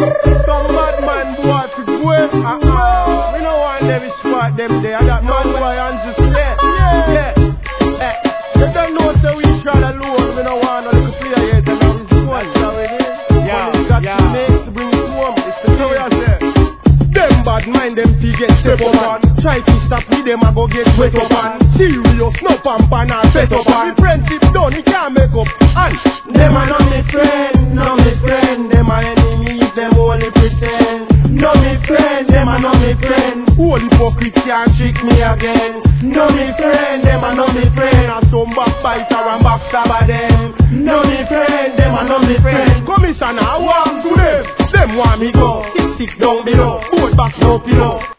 Some madman boy to go. We don't want them spot them there. That man boy and just yeah. You don't know so we try alone. We don't want no little player yet. And now it's one. That's how it is. Got to make to bring it home. It's the story I say. Them bad mind them to get step up on. Try to stop me, them I go get wet up on. Serious, no pump and I set up on. Friendship done, it can't make up. And them are not me friend, no me friend. Them are enemies, them only pretend. No me friend, them are not me friend. All hypocrites can't trick me again. No me friend, them are not me friend. And some backbiter and backstabber them. No me friend, them are not me friend. Commissioner, I want to them. Them want me go, sick down below. Both back no pillow.